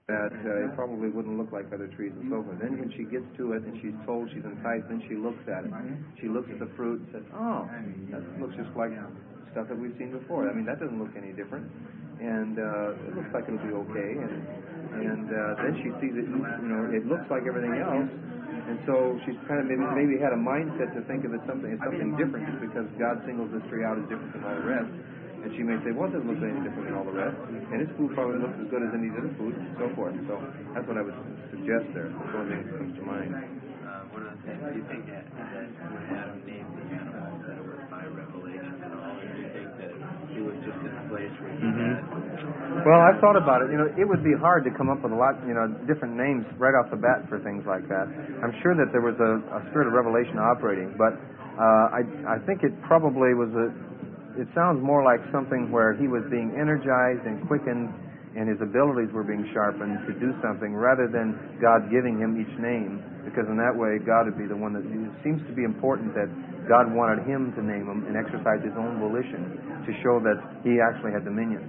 that it probably wouldn't look like other trees and so forth. Then when she gets to it and she's told, she's enticed, then she looks at it. She looks at the fruit and says, oh, that looks just like stuff that we've seen before. I mean, that doesn't look any different. And it looks like it'll be okay. And then she sees it, it looks like everything else. And so she's kind of maybe had a mindset to think of it as something different just because God singles this tree out as different than all the rest. And she may say, well, it doesn't look any different than all the rest. And its food probably looks as good as any other food, and so forth. So that's what I would suggest there. That's one thing that comes to mind. One of the things, do you think that when Adam named the animals that it was by revelation at all, or do you think that he was just in a place where he had... Well, I've thought about it. It would be hard to come up with a lot, different names right off the bat for things like that. I'm sure that there was a spirit of revelation operating, but I think it probably was it sounds more like something where he was being energized and quickened and his abilities were being sharpened to do something rather than God giving him each name, because in that way God would be the one that... It seems to be important that God wanted him to name them and exercise his own volition to show that he actually had dominion.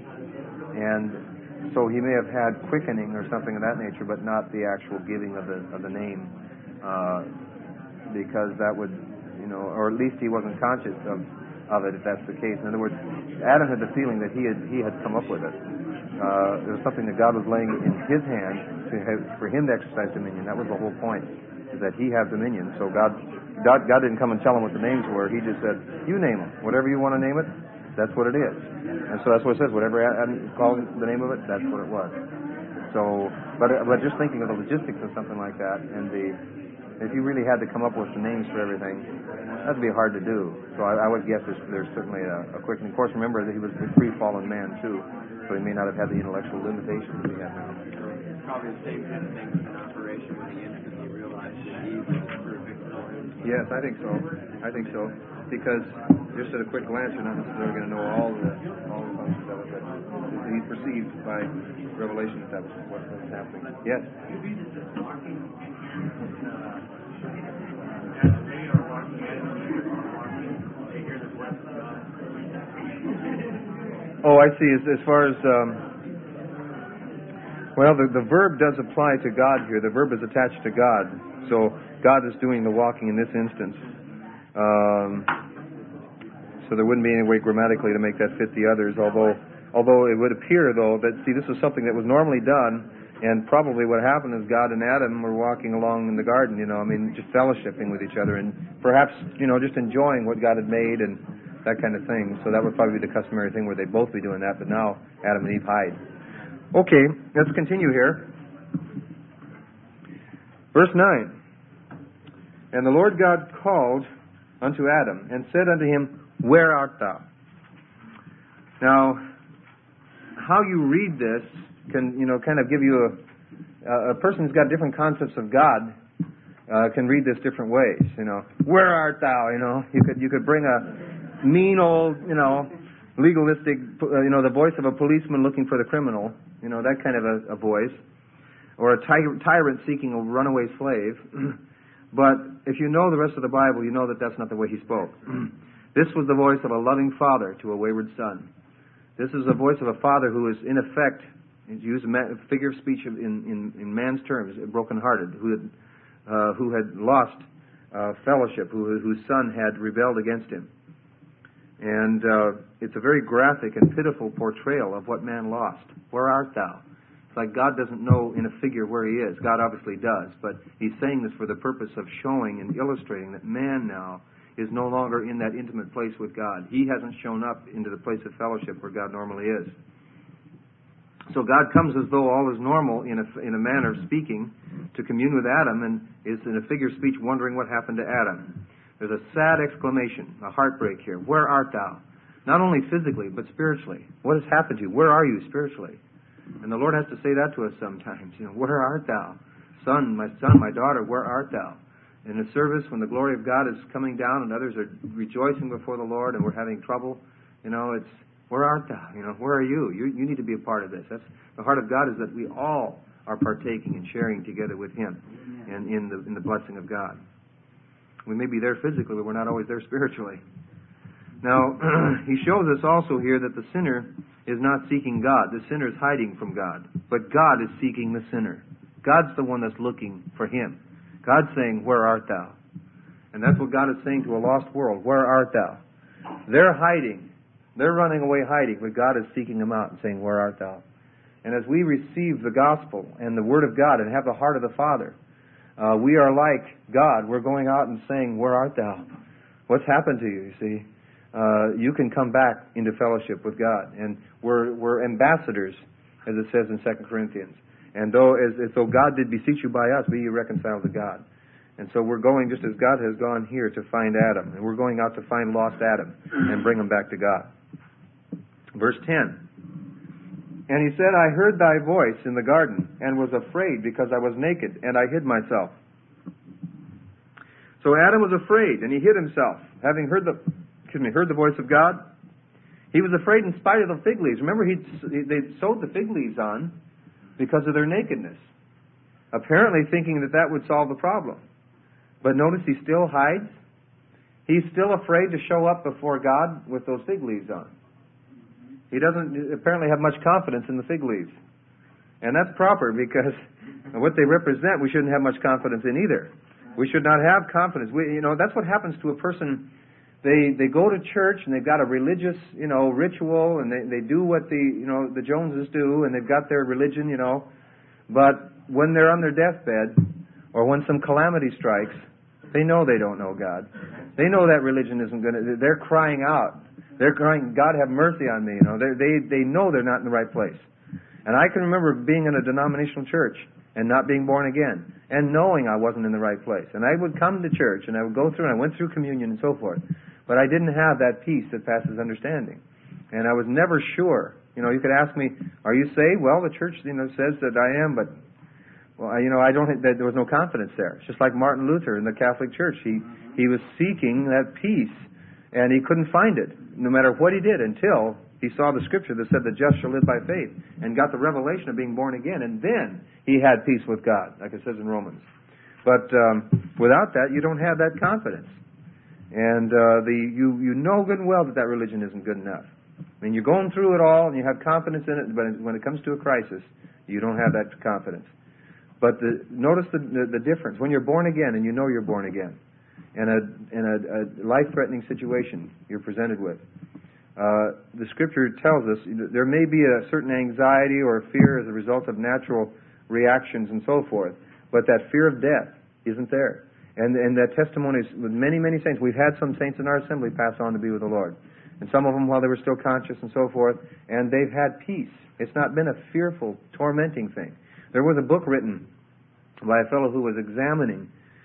And so he may have had quickening or something of that nature, but not the actual giving of the name, because that would, or at least he wasn't conscious of it, if that's the case. In other words, Adam had the feeling that he had come up with it. It was something that God was laying in his hand for him to exercise dominion. That was the whole point, is that he had dominion. So God didn't come and tell him what the names were. He just said, you name them. Whatever you want to name it, that's what it is. And so that's what it says. Whatever Adam called the name of it, that's what it was. So, but just thinking of the logistics of something like that, and if you really had to come up with the names for everything, that would be hard to do. So I would guess there's certainly a quickening. Of course, remember that he was a free-fallen man, too, so he may not have had the intellectual limitations that he had now. Probably the same kind of thing in operation when he instantly realized that Eve was perfect for him. Yes, I think so. Because just at a quick glance, you're not necessarily going to know all the functions of it, but he perceived by revelation that was what was happening. Yes? Oh, I see. As far as, the verb does apply to God here. The verb is attached to God. So God is doing the walking in this instance. So there wouldn't be any way grammatically to make that fit the others, although it would appear, though, that, see, this was something that was normally done, and probably what happened is God and Adam were walking along in the garden, just fellowshipping with each other, and perhaps, just enjoying what God had made and that kind of thing. So that would probably be the customary thing where they'd both be doing that, but now Adam and Eve hide. Okay, let's continue here. Verse 9. And the Lord God called unto Adam, and said unto him, where art thou? Now, how you read this can, kind of give you a person who's got different concepts of God can read this different ways. Where art thou? You could bring a mean old, legalistic, the voice of a policeman looking for the criminal, that kind of a voice, or a tyrant seeking a runaway slave. But if you know the rest of the Bible, you know that that's not the way he spoke. This was the voice of a loving father to a wayward son. This is the voice of a father who is, in effect, used a figure of speech in man's terms, brokenhearted, who had lost fellowship, whose son had rebelled against him. And it's a very graphic and pitiful portrayal of what man lost. Where art thou? It's like God doesn't know in a figure where he is. God obviously does, but he's saying this for the purpose of showing and illustrating that man now is no longer in that intimate place with God. He hasn't shown up into the place of fellowship where God normally is. So God comes as though all is normal in a manner of speaking to commune with Adam, and is in a figure of speech wondering what happened to Adam. There's a sad exclamation, a heartbreak here. Where art thou? Not only physically, but spiritually. What has happened to you? Where are you spiritually? And the Lord has to say that to us sometimes. Where art thou? Son, my daughter, where art thou? In a service, when the glory of God is coming down and others are rejoicing before the Lord and we're having trouble, it's, where art thou? Where are you? You need to be a part of this. That's the heart of God, is that we all are partaking and sharing together with him and in the blessing of God. We may be there physically, but we're not always there spiritually. Now, he shows us also here that the sinner is not seeking God. The sinner is hiding from God. But God is seeking the sinner. God's the one that's looking for him. God's saying, "Where art thou?" And that's what God is saying to a lost world. "Where art thou?" They're hiding. They're running away hiding, but God is seeking them out and saying, "Where art thou?" And as we receive the gospel and the Word of God and have the heart of the Father, we are like God. We're going out and saying, "Where art thou?" What's happened to you, you see? You can come back into fellowship with God. And we're ambassadors, as it says in 2 Corinthians. And as though God did beseech you by us, be ye reconciled to God. And so we're going just as God has gone here to find Adam. And we're going out to find lost Adam and bring him back to God. Verse 10. And he said, "I heard thy voice in the garden, and was afraid, because I was naked, and I hid myself." So Adam was afraid, and he hid himself, having heard the voice of God. He was afraid in spite of the fig leaves. Remember, they sewed the fig leaves on because of their nakedness, apparently thinking that would solve the problem. But notice he still hides. He's still afraid to show up before God with those fig leaves on. He doesn't apparently have much confidence in the fig leaves. And that's proper, because what they represent we shouldn't have much confidence in either. We should not have confidence. That's what happens to a person. They go to church and they've got a religious, ritual, and they do what the Joneses do, and they've got their religion, But when they're on their deathbed, or when some calamity strikes, they know they don't know God. They know that religion isn't going to. They're crying out. They're crying, "God, have mercy on me." They know they're not in the right place. And I can remember being in a denominational church and not being born again, and knowing I wasn't in the right place. And I would come to church, and I would go through, and I went through communion and so forth. But I didn't have that peace that passes understanding. And I was never sure. You could ask me, "Are you saved?" Well, the church, says that I am, but, I don't. There was no confidence there. It's just like Martin Luther in the Catholic Church. He was seeking that peace, and he couldn't find it, no matter what he did, until he saw the scripture that said the just shall live by faith, and got the revelation of being born again, and then he had peace with God, like it says in Romans. But without that, you don't have that confidence. And you know good and well that religion isn't good enough. I mean, you're going through it all, and you have confidence in it, but when it comes to a crisis, you don't have that confidence. But notice the difference. When you're born again, and you know you're born again, in a life-threatening situation you're presented with, the Scripture tells us there may be a certain anxiety or fear as a result of natural reactions and so forth, but that fear of death isn't there. And that testimonies with many, many saints. We've had some saints in our assembly pass on to be with the Lord. And some of them while they were still conscious and so forth, and they've had peace. It's not been a fearful, tormenting thing. There was a book written by a fellow who was examining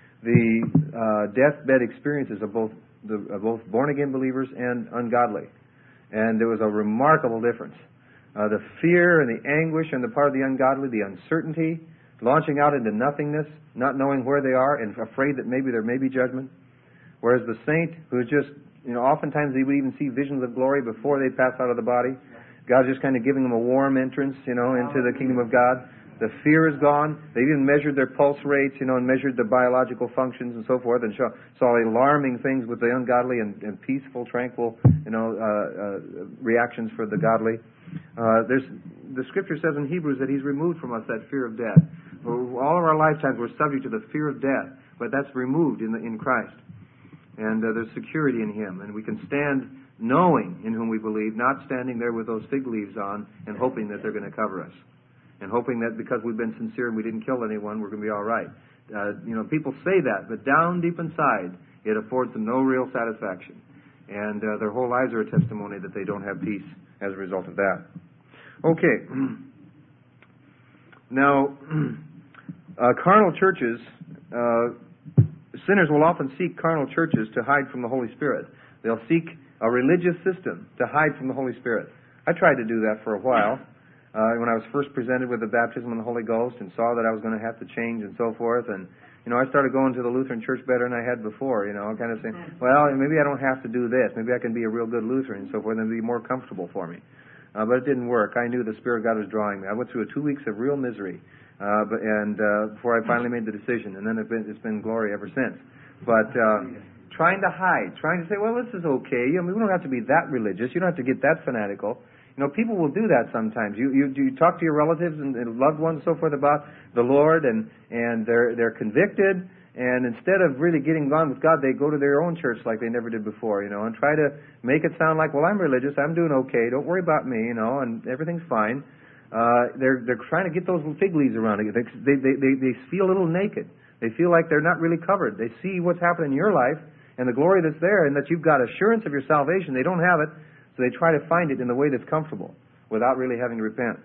the deathbed experiences of both born-again believers and ungodly. And there was a remarkable difference. The fear and the anguish on the part of the ungodly, the uncertainty, launching out into nothingness, not knowing where they are, and afraid that maybe there may be judgment. Whereas the saint, who is just, oftentimes they would even see visions of glory before they pass out of the body. God's just kind of giving them a warm entrance, into the kingdom of God. The fear is gone. They even measured their pulse rates, and measured the biological functions and so forth, and saw alarming things with the ungodly and peaceful, tranquil, reactions for the godly. The Scripture says in Hebrews that He's removed from us that fear of death. All of our lifetimes we're subject to the fear of death, but that's removed in Christ. And there's security in Him, and we can stand knowing in whom we believe, not standing there with those fig leaves on and hoping that they're going to cover us, and hoping that because we've been sincere and we didn't kill anyone, we're going to be all right. People say that, but down deep inside, it affords them no real satisfaction. And their whole lives are a testimony that they don't have peace as a result of that. Okay. Now, carnal churches, sinners will often seek carnal churches to hide from the Holy Spirit. They'll seek a religious system to hide from the Holy Spirit. I tried to do that for a while. When I was first presented with the baptism in the Holy Ghost and saw that I was going to have to change and so forth, and I started going to the Lutheran church better than I had before, kind of saying, well, maybe I don't have to do this. Maybe I can be a real good Lutheran and so forth, and it'd be more comfortable for me. But it didn't work. I knew the Spirit of God was drawing me. I went through 2 weeks of real misery before I finally made the decision, and then it's been glory ever since. But trying to hide, trying to say, well, this is okay. I mean, we don't have to be that religious. You don't have to get that fanatical. People will do that sometimes. You talk to your relatives and loved ones and so forth about the Lord, and they're convicted, and instead of really getting on with God, they go to their own church like they never did before, and try to make it sound like, well, I'm religious, I'm doing okay, don't worry about me, and everything's fine. They're trying to get those fig leaves around it. They feel a little naked. They feel like they're not really covered. They see what's happening in your life and the glory that's there, and that you've got assurance of your salvation. They don't have it. So they try to find it in the way that's comfortable without really having to repent.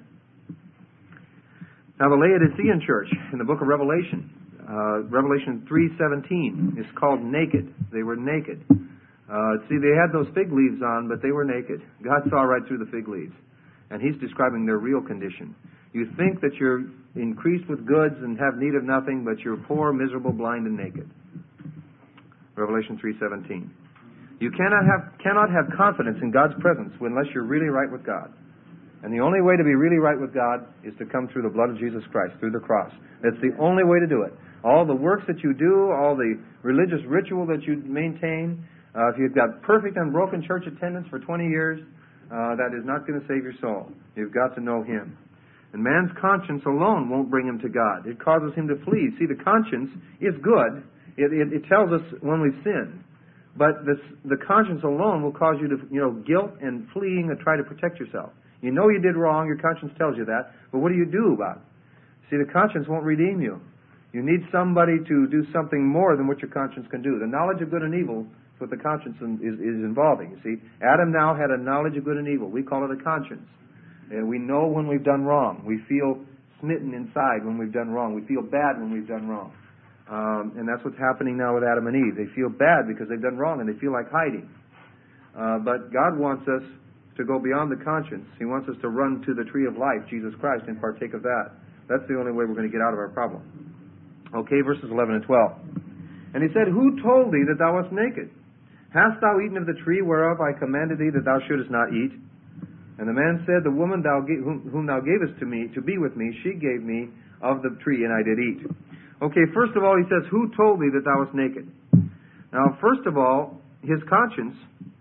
Now the Laodicean church in the book of Revelation, Revelation 3:17, is called naked. They were naked. See, they had those fig leaves on, but they were naked. God saw right through the fig leaves. And He's describing their real condition. You think that you're increased with goods and have need of nothing, but you're poor, miserable, blind, and naked. Revelation 3:17. You cannot have confidence in God's presence unless you're really right with God. And the only way to be really right with God is to come through the blood of Jesus Christ, through the cross. That's the only way to do it. All the works that you do, all the religious ritual that you maintain, if you've got perfect unbroken church attendance for 20 years, that is not going to save your soul. You've got to know Him. And man's conscience alone won't bring him to God. It causes him to flee. See, the conscience is good. It tells us when we've sinned. But the conscience alone will cause you to, guilt and fleeing and try to protect yourself. You know you did wrong, your conscience tells you that, but what do you do about it? See, the conscience won't redeem you. You need somebody to do something more than what your conscience can do. The knowledge of good and evil is what the conscience is involving, you see. Adam now had a knowledge of good and evil. We call it a conscience. And we know when we've done wrong. We feel smitten inside when we've done wrong. We feel bad when we've done wrong. And that's what's happening now with Adam and Eve. They feel bad because they've done wrong, and they feel like hiding. But God wants us to go beyond the conscience. He wants us to run to the tree of life, Jesus Christ, and partake of that. That's the only way we're going to get out of our problem. Okay, verses 11 and 12. And He said, Who told thee that thou wast naked? Hast thou eaten of the tree whereof I commanded thee that thou shouldest not eat? And the man said, The woman whom thou gavest to me to be with me, she gave me of the tree, and I did eat. Okay, first of all, he says, Who told thee that thou wast naked? Now, first of all, his conscience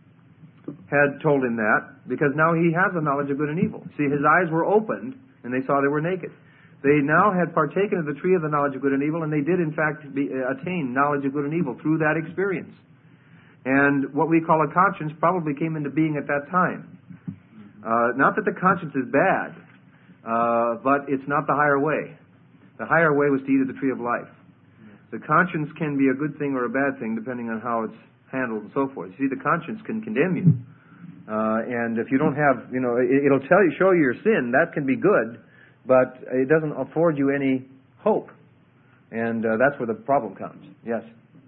had told him that, because now he has a knowledge of good and evil. See, his eyes were opened, and they saw they were naked. They now had partaken of the tree of the knowledge of good and evil, and they did, in fact, attain knowledge of good and evil through that experience. And what we call a conscience probably came into being at that time. Not that the conscience is bad, but it's not the higher way. The higher way was to eat of the tree of life. The conscience can be a good thing or a bad thing depending on how it's handled and so forth. You see, the conscience can condemn you. And if you don't have, it'll show you your sin. That can be good, but it doesn't afford you any hope. And that's where the problem comes. Yes?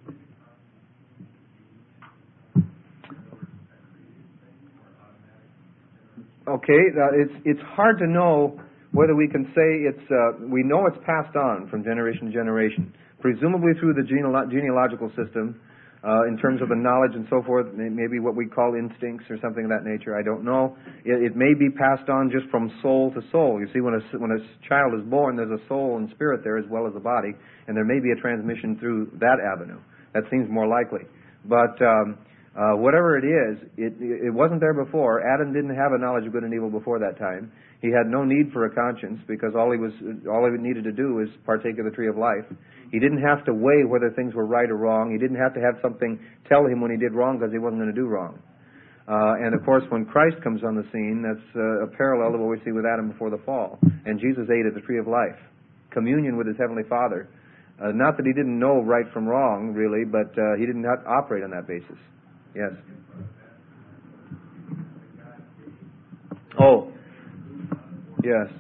Okay, it's hard to know whether we can say we know it's passed on from generation to generation, presumably through the genealogical system, in terms of the knowledge and so forth, maybe what we call instincts or something of that nature. I don't know. It may be passed on just from soul to soul. You see, when a child is born, there's a soul and spirit there as well as a body, and there may be a transmission through that avenue. That seems more likely. But whatever it is, it wasn't there before. Adam didn't have a knowledge of good and evil before that time. He had no need for a conscience because all he needed to do was partake of the tree of life. He didn't have to weigh whether things were right or wrong. He didn't have to have something tell him when he did wrong because he wasn't going to do wrong. And of course, when Christ comes on the scene, that's a parallel to what we see with Adam before the fall. And Jesus ate of the tree of life, communion with his heavenly Father. Not that he didn't know right from wrong, really, but he did not operate on that basis. Yes. Oh. Yes.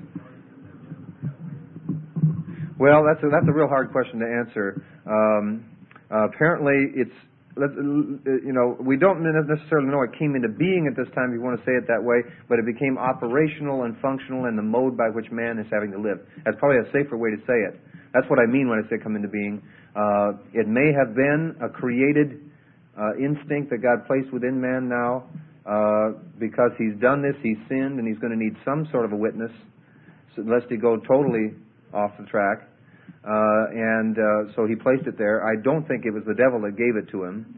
Well, that's a real hard question to answer. Apparently, we don't necessarily know it came into being at this time, if you want to say it that way, but it became operational and functional in the mode by which man is having to live. That's probably a safer way to say it. That's what I mean when I say come into being. It may have been a created instinct that God placed within man now, because he's done this, he's sinned, and he's going to need some sort of a witness, lest he go totally off the track. So he placed it there. I don't think it was the devil that gave it to him.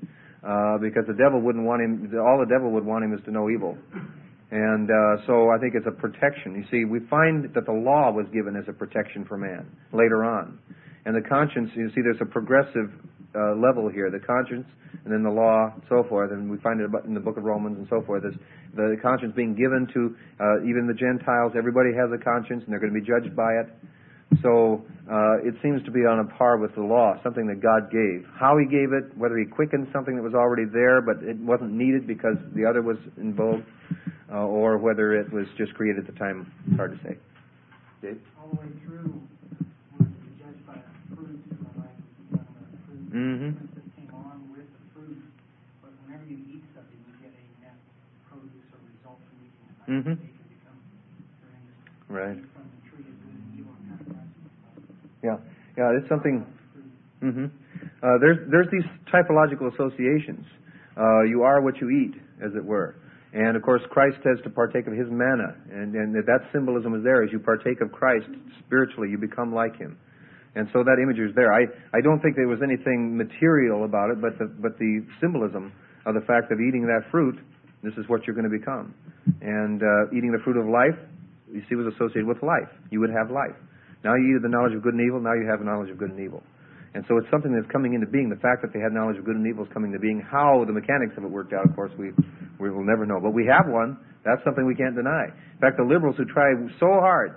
because the devil wouldn't want him. All the devil would want him is to know evil. And so I think it's a protection. You see, we find that the law was given as a protection for man later on. And the conscience, you see, there's a progressive level here. The conscience, and then the law, and so forth. And we find it in the book of Romans and so forth. There's the conscience being given to even the Gentiles. Everybody has a conscience, and they're going to be judged by it. So it seems to be on a par with the law, something that God gave. How He gave it, whether He quickened something that was already there, but it wasn't needed because the other was in vogue, or whether it was just created at the time, it's hard to say. Dave? All the way through, we're to be judged by the fruit, so life is done by the fruit. Mm-hmm. This came on with the fruit, but whenever you eat something, you get a net produce or result from eating it. Mm-hmm. They can become very Right. from the tree of good and evil and paradise. Yeah, it's something. Mm-hmm. There's these typological associations. You are what you eat, as it were. And, of course, Christ says to partake of His manna. And that symbolism is there. As you partake of Christ spiritually, you become like Him. And so that image is there. I don't think there was anything material about it, but the symbolism of the fact of eating that fruit, this is what you're going to become. And eating the fruit of life, you see, was associated with life. You would have life. Now you eat the knowledge of good and evil, now you have the knowledge of good and evil. And so it's something that's coming into being. The fact that they had knowledge of good and evil is coming into being. How the mechanics of it worked out, of course, we will never know. But we have one. That's something we can't deny. In fact, the liberals who try so hard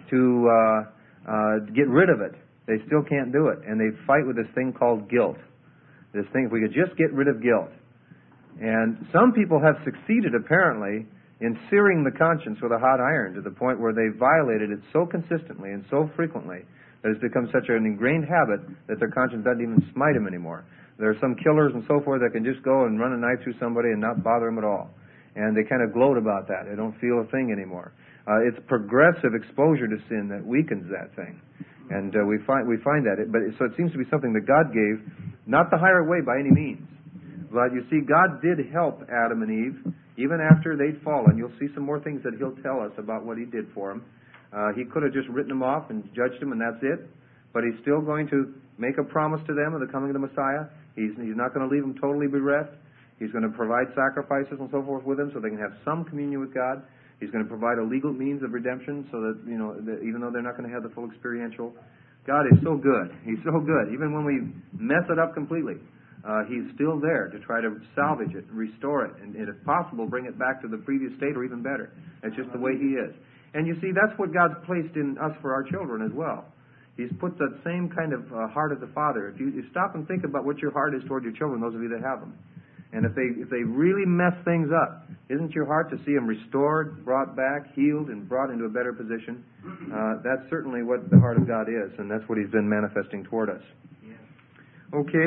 to get rid of it, they still can't do it. And they fight with this thing called guilt. This thing, if we could just get rid of guilt. And some people have succeeded, apparently, in searing the conscience with a hot iron to the point where they've violated it so consistently and so frequently that it's become such an ingrained habit that their conscience doesn't even smite them anymore. There are some killers and so forth that can just go and run a knife through somebody and not bother them at all. And they kind of gloat about that. They don't feel a thing anymore. It's progressive exposure to sin that weakens that thing. And we find that. So it seems to be something that God gave, not the higher way by any means. But you see, God did help Adam and Eve, even after they'd fallen. You'll see some more things that He'll tell us about what He did for them. He could have just written them off and judged them, and that's it. But He's still going to make a promise to them of the coming of the Messiah. He's not going to leave them totally bereft. He's going to provide sacrifices and so forth with them so they can have some communion with God. He's going to provide a legal means of redemption so that, even though they're not going to have the full experiential. God is so good. He's so good. Even when we mess it up completely, He's still there to try to salvage it, restore it, and if possible, bring it back to the previous state or even better. That's just the way He is. And you see, that's what God's placed in us for our children as well. He's put that same kind of heart of the Father. If you stop and think about what your heart is toward your children, those of you that have them, and if they really mess things up, isn't your heart to see them restored, brought back, healed, and brought into a better position? That's certainly what the heart of God is, and that's what He's been manifesting toward us. Okay.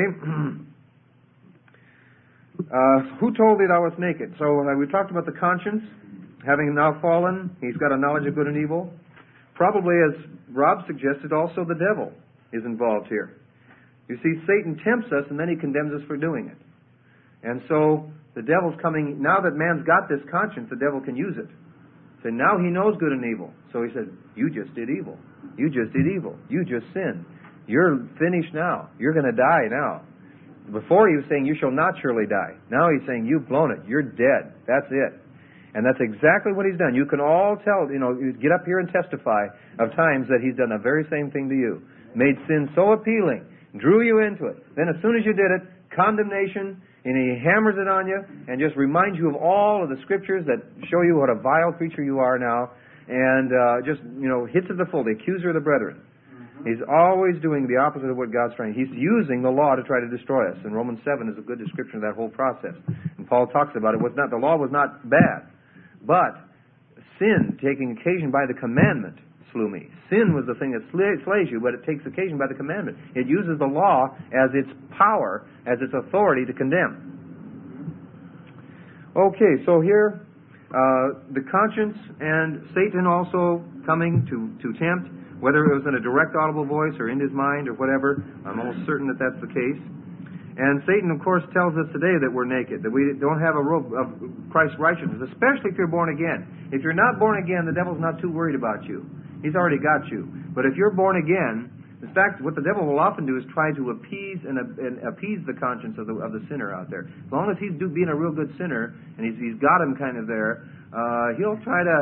Who told thee thou wast naked? So we talked about the conscience. Having now fallen, he's got a knowledge of good and evil. Probably, as Rob suggested, also the devil is involved here. You see, Satan tempts us and then he condemns us for doing it. And so the devil's coming. Now that man's got this conscience, the devil can use it. So now he knows good and evil. So he says, you just did evil. You just did evil. You just sinned. You're finished now. You're going to die now. Before he was saying, you shall not surely die. Now he's saying, you've blown it. You're dead. That's it. And that's exactly what he's done. You can all tell, you get up here and testify of times that he's done the very same thing to you. Made sin so appealing, drew you into it. Then as soon as you did it, condemnation, and he hammers it on you and just reminds you of all of the scriptures that show you what a vile creature you are now, and just hits it the full, the accuser of the brethren. He's always doing the opposite of what God's trying. He's using the law to try to destroy us. And Romans 7 is a good description of that whole process. And Paul talks about it. The law was not bad. But sin, taking occasion by the commandment, slew me. Sin was the thing that slays you, but it takes occasion by the commandment. It uses the law as its power, as its authority to condemn. Okay, so here, the conscience and Satan also coming to tempt, whether it was in a direct audible voice or in his mind or whatever. I'm almost certain that that's the case. And Satan, of course, tells us today that we're naked, that we don't have a robe of Christ's righteousness, especially if you're born again. If you're not born again, the devil's not too worried about you. He's already got you. But if you're born again, In fact, what the devil will often do is try to appease the conscience of the sinner out there. As long as he's being a real good sinner and he's got him kind of there, he'll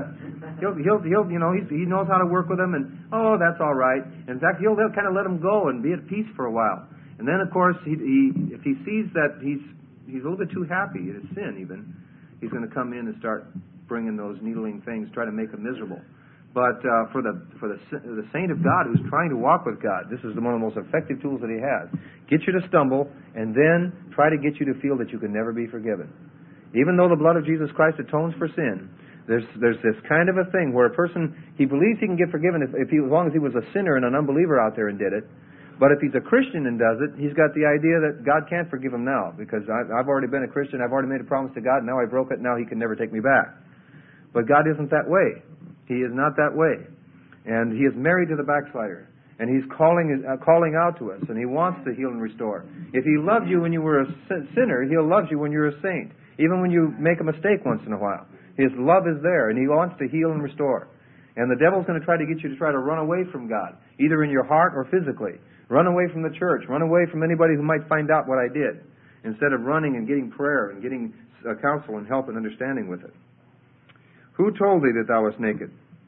he knows how to work with him, and that's all right. In fact, he'll kind of let him go and be at peace for a while. And then, of course, if he sees that he's a little bit too happy in his sin, even, he's going to come in and start bringing those needling things, try to make him miserable. But for the saint of God who's trying to walk with God, this is one of the most effective tools that he has. Get you to stumble, and then try to get you to feel that you can never be forgiven. Even though the blood of Jesus Christ atones for sin, there's this kind of a thing where a person, he believes he can get forgiven as long as he was a sinner and an unbeliever out there and did it. But if he's a Christian and does it, he's got the idea that God can't forgive him now because I've already been a Christian, I've already made a promise to God, now I broke it, now he can never take me back. But God isn't that way. He is not that way. And he is married to the backslider. And he's calling out to us, and he wants to heal and restore. If he loved you when you were a sinner, he'll love you when you're a saint, even when you make a mistake once in a while. His love is there, and he wants to heal and restore. And the devil's going to try to get you to try to run away from God, either in your heart or physically. Run away from the church. Run away from anybody who might find out what I did, instead of running and getting prayer and getting counsel and help and understanding with it. Who told thee that thou wast naked?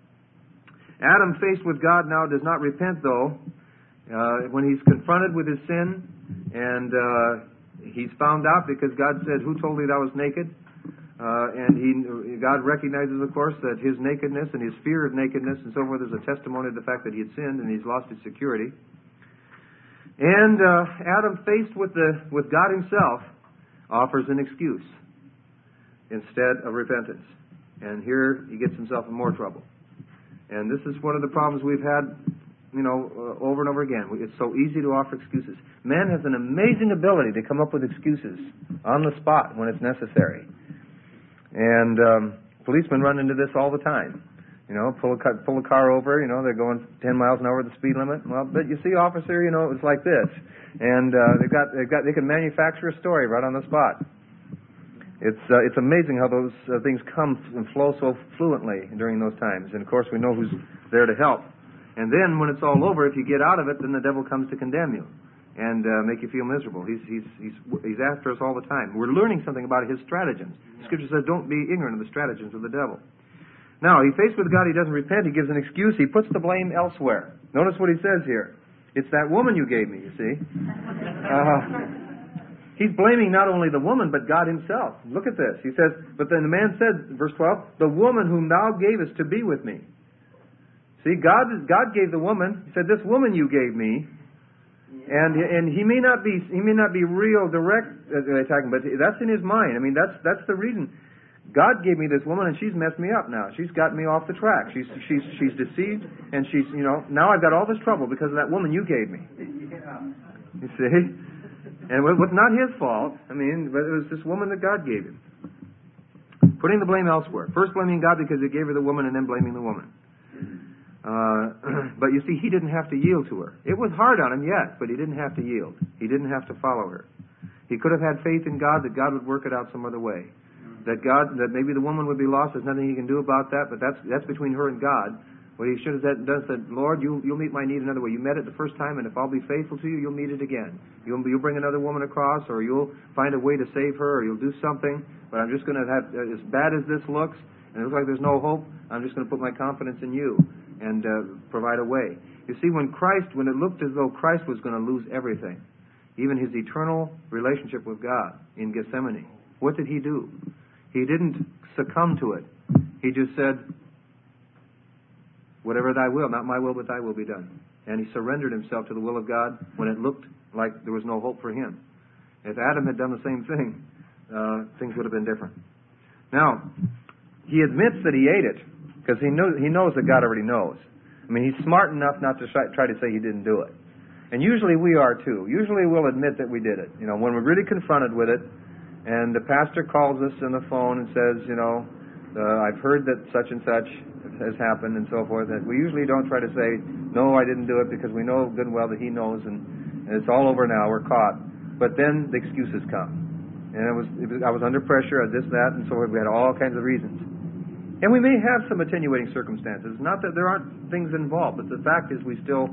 Adam, faced with God now, does not repent, though, when he's confronted with his sin, and he's found out because God said, who told thee thou wast naked? And God recognizes, of course, that his nakedness and his fear of nakedness and so forth is a testimony of the fact that he had sinned and he's lost his security. And Adam, faced with God himself, offers an excuse instead of repentance. And here he gets himself in more trouble. And this is one of the problems we've had, over and over again. It's so easy to offer excuses. Man has an amazing ability to come up with excuses on the spot when it's necessary. And policemen run into this all the time. Pull a car over, they're going 10 miles an hour the speed limit. Well, but you see, officer, it's like this. And they can manufacture a story right on the spot. It's amazing how those things come and flow so fluently during those times. And of course, we know who's there to help. And then when it's all over, if you get out of it, then the devil comes to condemn you and make you feel miserable. He's after us all the time. We're learning something about his stratagems. Scripture says, don't be ignorant of the stratagems of the devil. Now, he's faced with God, he doesn't repent, he gives an excuse, he puts the blame elsewhere. Notice what he says here. It's that woman you gave me, you see. He's blaming not only the woman, but God himself. Look at this. He says, but then the man said, verse 12, the woman whom thou gavest to be with me. See, God gave the woman. He said, this woman you gave me. And he may not be real direct attacking, but that's in his mind. I mean, that's the reason. God gave me this woman, and she's messed me up now. She's got me off the track. She's deceived, and she's now I've got all this trouble because of that woman you gave me. You see. And it was not his fault. I mean, but it was this woman that God gave him. Putting the blame elsewhere. First blaming God because he gave her the woman, and then blaming the woman. But you see, he didn't have to yield to her. It was hard on him, yes, but he didn't have to yield. He didn't have to follow her. He could have had faith in God that God would work it out some other way. That maybe the woman would be lost. There's nothing he can do about that, but that's between her and God. What he should have done said, Lord, you'll meet my need another way. You met it the first time, and if I'll be faithful to you, you'll meet it again. You'll bring another woman across, or you'll find a way to save her, or you'll do something. But I'm just going to have, as bad as this looks, and it looks like there's no hope, I'm just going to put my confidence in you and provide a way. You see, when it looked as though Christ was going to lose everything, even his eternal relationship with God in Gethsemane, what did he do? He didn't succumb to it. He just said, whatever thy will, not my will, but thy will be done. And he surrendered himself to the will of God when it looked like there was no hope for him. If Adam had done the same thing, things would have been different. Now, he admits that he ate it because he knows that God already knows. I mean, he's smart enough not to try to say he didn't do it. And usually we are too. Usually we'll admit that we did it. When we're really confronted with it, and the pastor calls us on the phone and says, I've heard that such and such has happened and so forth, that we usually don't try to say, no, I didn't do it, because we know good and well that he knows, and it's all over now, we're caught. But then the excuses come. And I was under pressure, this, that, and so forth. We had all kinds of reasons. And we may have some attenuating circumstances. Not that there aren't things involved, but the fact is we still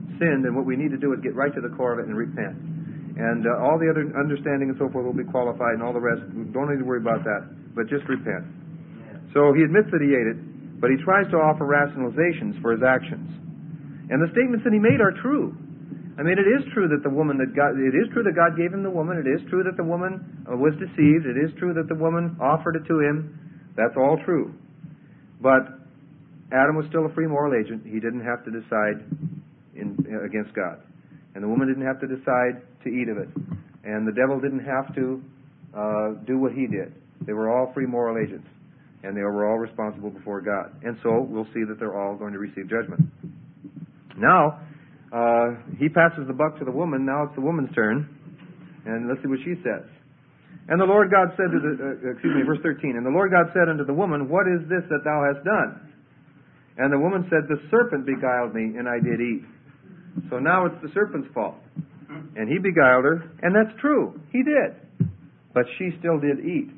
sin, then what we need to do is get right to the core of it and repent. And all the other understanding and so forth will be qualified, and all the rest, don't need to worry about that, but just repent. So he admits that he ate it, but he tries to offer rationalizations for his actions. And the statements that he made are true. I mean, it is true that it is true that God gave him the woman. It is true that the woman was deceived. It is true that the woman offered it to him. That's all true. But Adam was still a free moral agent. He didn't have to decide against God. And the woman didn't have to decide to eat of it. And the devil didn't have to do what he did. They were all free moral agents. And they were all responsible before God. And so we'll see that they're all going to receive judgment. Now, he passes the buck to the woman. Now it's the woman's turn. And let's see what she says. And the Lord God said to verse 13, and the Lord God said unto the woman, what is this that thou hast done? And the woman said, the serpent beguiled me, and I did eat. So now it's the serpent's fault. And he beguiled her, and that's true. He did. But she still did eat.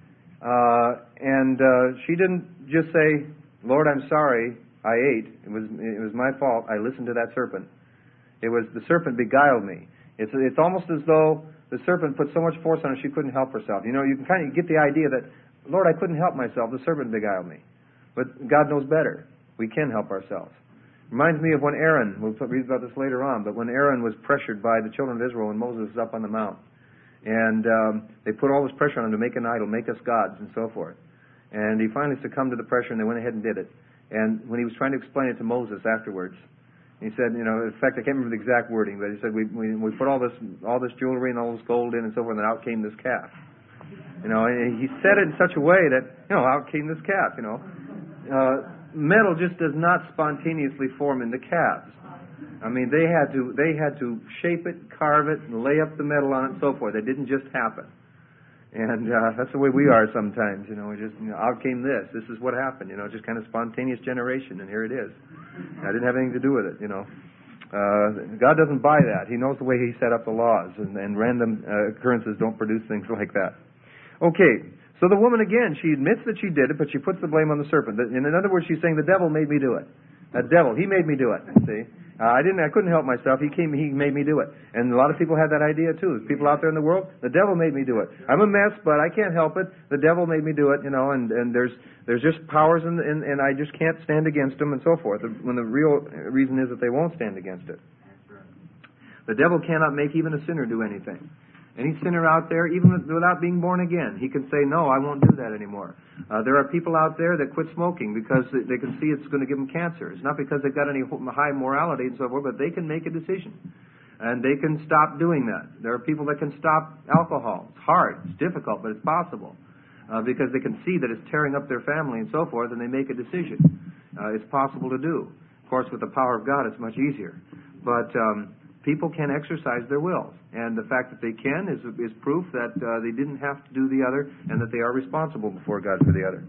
And she didn't just say, Lord, I'm sorry, I ate. It was my fault. I listened to that serpent. It was the serpent beguiled me. It's almost as though the serpent put so much force on her she couldn't help herself. You know, you can kind of get the idea that, Lord, I couldn't help myself. The serpent beguiled me. But God knows better. We can help ourselves. Reminds me of when Aaron, we'll read about this later on, but when Aaron was pressured by the children of Israel when Moses was up on the mount. And they put all this pressure on him to make an idol, make us gods, and so forth. And he finally succumbed to the pressure, and they went ahead and did it. And when he was trying to explain it to Moses afterwards, he said, you know, in fact, I can't remember the exact wording, but he said, we put all this jewelry and all this gold in and so forth, and out came this calf. You know, and he said it in such a way that, you know, out came this calf, you know. Metal just does not spontaneously form into calves. I mean, they had to shape it, carve it, and lay up the metal on it and so forth. It didn't just happen. And that's the way we are sometimes, you know. We just, you know, out came this. This is what happened, you know, just kind of spontaneous generation, and here it is. I didn't have anything to do with it, you know. God doesn't buy that. He knows the way He set up the laws, and random occurrences don't produce things like that. Okay, so the woman again, she admits that she did it, but she puts the blame on the serpent. In other words, she's saying the devil made me do it. The devil, he made me do it. See, I couldn't help myself. He made me do it. And a lot of people have that idea too. There's people out there in the world, the devil made me do it. I'm a mess, but I can't help it. The devil made me do it, you know. And there's just powers, and I just can't stand against them, and so forth. When the real reason is that they won't stand against it. The devil cannot make even a sinner do anything. Any sinner out there, even without being born again, he can say, no, I won't do that anymore. There are people out there that quit smoking because they can see it's going to give them cancer. It's not because they've got any high morality and so forth, but they can make a decision. And they can stop doing that. There are people that can stop alcohol. It's hard. It's difficult, but it's possible. Because they can see that it's tearing up their family and so forth, and they make a decision. It's possible to do. Of course, with the power of God, it's much easier. But people can exercise their wills. And the fact that they can is proof that they didn't have to do the other, and that they are responsible before God for the other.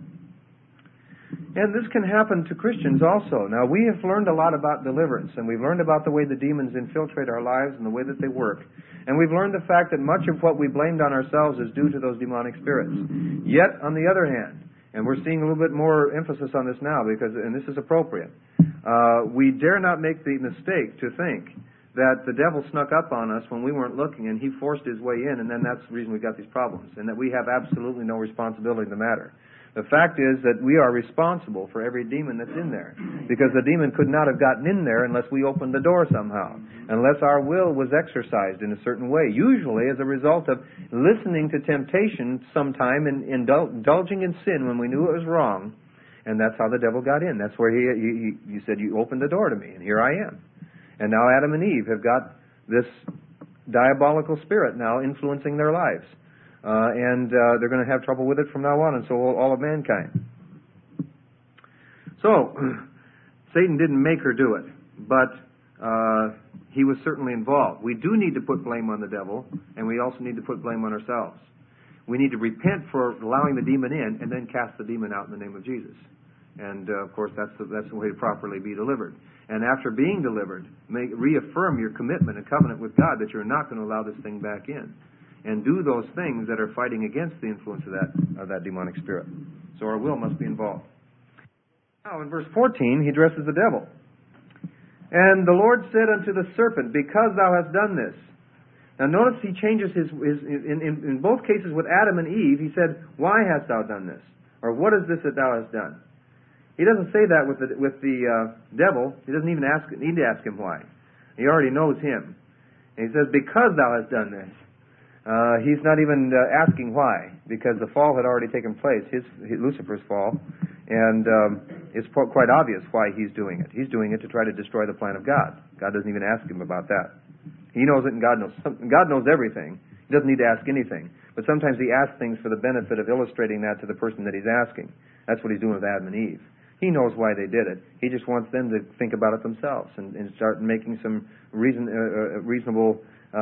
And this can happen to Christians also. Now, we have learned a lot about deliverance, and we've learned about the way the demons infiltrate our lives and the way that they work. And we've learned the fact that much of what we blamed on ourselves is due to those demonic spirits. Yet, on the other hand, and we're seeing a little bit more emphasis on this now, and this is appropriate, we dare not make the mistake to think that the devil snuck up on us when we weren't looking, and he forced his way in, and then that's the reason we got these problems, and that we have absolutely no responsibility in the matter. The fact is that we are responsible for every demon that's in there, because the demon could not have gotten in there unless we opened the door somehow, unless our will was exercised in a certain way, usually as a result of listening to temptation sometime and indulging in sin when we knew it was wrong, and that's how the devil got in. That's where he said, you opened the door to me, and here I am. And now Adam and Eve have got this diabolical spirit now influencing their lives. And they're going to have trouble with it from now on, and so will all of mankind. So, Satan didn't make her do it, but he was certainly involved. We do need to put blame on the devil, and we also need to put blame on ourselves. We need to repent for allowing the demon in, and then cast the demon out in the name of Jesus. And, of course, that's the way to properly be delivered. And after being delivered, reaffirm your commitment and covenant with God that you're not going to allow this thing back in. And do those things that are fighting against the influence of that demonic spirit. So our will must be involved. Now, in verse 14, he addresses the devil. And the Lord said unto the serpent, because thou hast done this. Now notice he changes in both cases with Adam and Eve, he said, why hast thou done this? Or what is this that thou hast done? He doesn't say that with the devil. He doesn't even need to ask him why. He already knows him. And he says, because thou hast done this. He's not even asking why, because the fall had already taken place, Lucifer's fall, and it's quite obvious why he's doing it. He's doing it to try to destroy the plan of God. God doesn't even ask him about that. He knows it, and God knows everything. He doesn't need to ask anything. But sometimes he asks things for the benefit of illustrating that to the person that he's asking. That's what he's doing with Adam and Eve. He knows why they did it. He just wants them to think about it themselves and start making some reasonable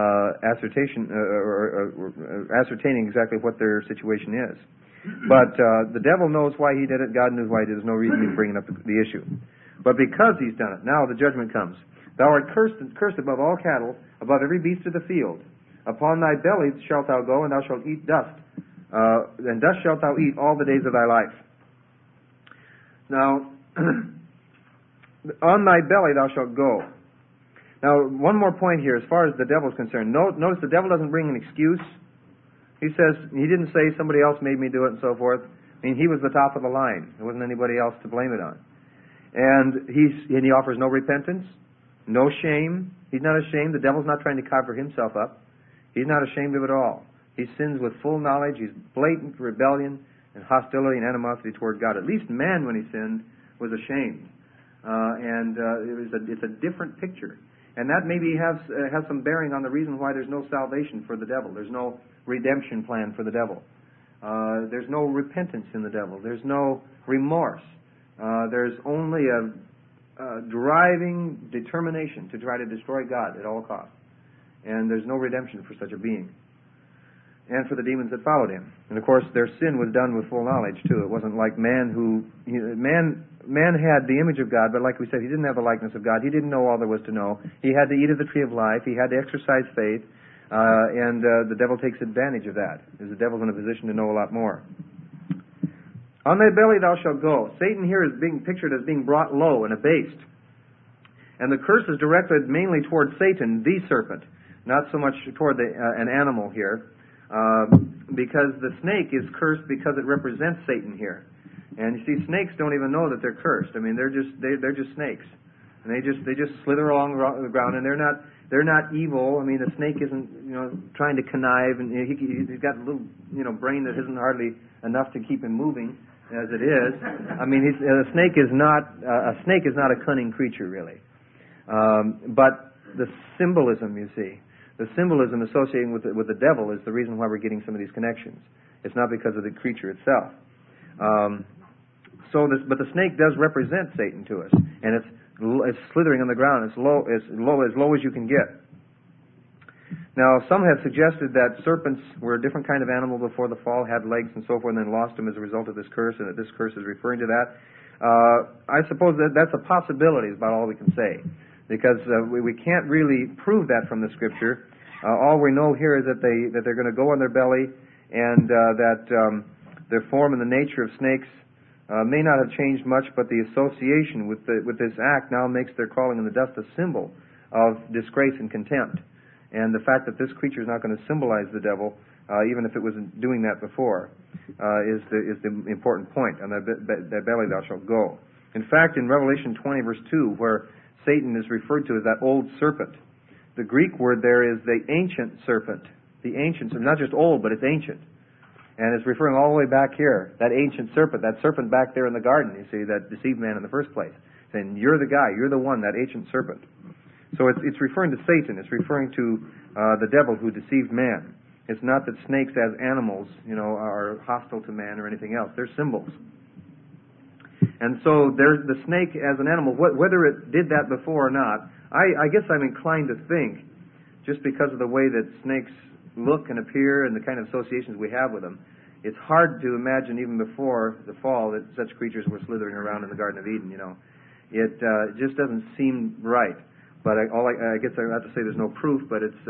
ascertaining exactly what their situation is. But the devil knows why he did it. God knows why he did it. There's no reason in bringing up the issue. But because he's done it, now the judgment comes. Thou art cursed above all cattle, above every beast of the field. Upon thy belly shalt thou go, and thou shalt eat dust. And dust shalt thou eat all the days of thy life. Now, on thy belly thou shalt go. Now, one more point here as far as the devil is concerned. Notice the devil doesn't bring an excuse. He says, he didn't say somebody else made me do it and so forth. I mean, he was the top of the line. There wasn't anybody else to blame it on. And he offers no repentance, no shame. He's not ashamed. The devil's not trying to cover himself up. He's not ashamed of it all. He sins with full knowledge. He's blatant rebellion and hostility and animosity toward God. At least man, when he sinned, was ashamed. It's a different picture. And that maybe has some bearing on the reason why there's no salvation for the devil. There's no redemption plan for the devil. There's no repentance in the devil. There's no remorse. There's only a driving determination to try to destroy God at all costs. And there's no redemption for such a being. And for the demons that followed him. And of course, their sin was done with full knowledge too. It wasn't like man had the image of God, but like we said, he didn't have the likeness of God. He didn't know all there was to know. He had to eat of the tree of life. He had to exercise faith. And the devil takes advantage of that, because the devil's in a position to know a lot more. On thy belly thou shalt go. Satan here is being pictured as being brought low and abased. And the curse is directed mainly toward Satan, the serpent, not so much toward an animal here. Because the snake is cursed because it represents Satan here, and you see, snakes don't even know that they're cursed. I mean, they're just snakes, and they just slither along the ground, and they're not evil. I mean, the snake isn't trying to connive, and he's got a little brain that isn't hardly enough to keep him moving as it is. I mean, a snake is not a cunning creature really, but the symbolism, you see. The symbolism associating with the devil is the reason why we're getting some of these connections. It's not because of the creature itself. But the snake does represent Satan to us, and it's slithering on the ground. It's low as you can get. Now, some have suggested that serpents were a different kind of animal before the fall, had legs and so forth, and then lost them as a result of this curse, and that this curse is referring to that. I suppose that's a possibility. Is about all we can say. Because we can't really prove that from the Scripture. All we know here is that they're going to go on their belly, and that their form and the nature of snakes may not have changed much, but the association with this act now makes their crawling in the dust a symbol of disgrace and contempt. And the fact that this creature is not going to symbolize the devil, even if it was doing that before, is the important point. On thy belly thou shalt go. In fact, in Revelation 20, verse 2, where Satan is referred to as that old serpent. The Greek word there is the ancient serpent. The ancient, not just old, but it's ancient. And it's referring all the way back here, that ancient serpent, that serpent back there in the garden, you see, that deceived man in the first place. Saying, you're the guy, you're the one, that ancient serpent. So it's referring to Satan. It's referring to the devil who deceived man. It's not that snakes as animals, are hostile to man or anything else. They're symbols. And so there's the snake as an animal. Whether it did that before or not, I guess I'm inclined to think, just because of the way that snakes look and appear and the kind of associations we have with them, it's hard to imagine even before the fall that such creatures were slithering around in the Garden of Eden. It just doesn't seem right. But I guess I have to say there's no proof, but it's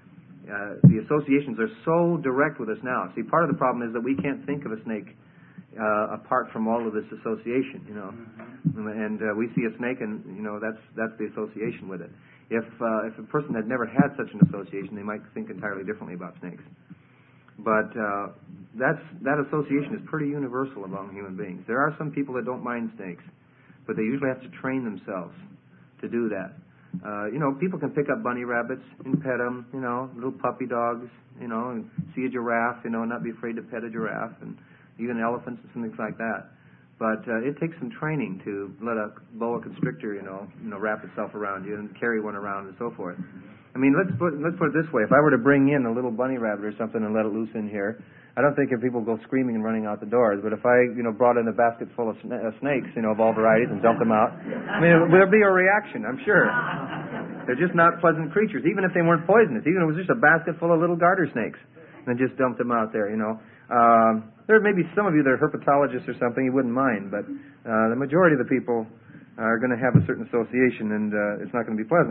the associations are so direct with us now. See, part of the problem is that we can't think of a snake apart from all of this association, you know. And we see a snake, and you know that's the association with it. If a person had never had such an association, they might think entirely differently about snakes. But that association is pretty universal among human beings. There are some people that don't mind snakes, but they usually have to train themselves to do that. You know, people can pick up bunny rabbits and pet them, you know, little puppy dogs, you know, and see a giraffe, you know, and not be afraid to pet a giraffe, and even elephants and things like that. But it takes some training to let a boa constrictor, you know, wrap itself around you and carry one around and so forth. I mean, let's put it this way: if I were to bring in a little bunny rabbit or something and let it loose in here, I don't think if people go screaming and running out the doors. But if I, you know, brought in a basket full of snakes, you know, of all varieties and dumped them out, I mean, there'd be a reaction, I'm sure. They're just not pleasant creatures, even if they weren't poisonous. Even if it was just a basket full of little garter snakes, and just dumped them out there, you know. There may be some of you that are herpetologists or something, you wouldn't mind, but the majority of the people are going to have a certain association, and it's not going to be pleasant.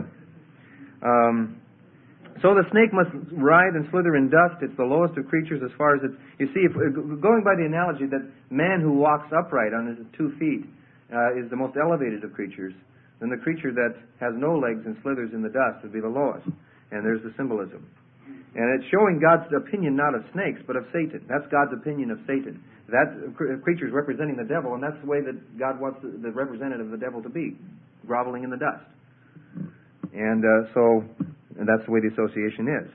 So the snake must writhe and slither in dust. It's the lowest of creatures as far as it's... You see, going by the analogy that man who walks upright on his 2 feet is the most elevated of creatures, then the creature that has no legs and slithers in the dust would be the lowest. And there's the symbolism. And it's showing God's opinion not of snakes, but of Satan. That's God's opinion of Satan. That creature's representing the devil, and that's the way that God wants the representative of the devil to be, groveling in the dust. And and that's the way the association is.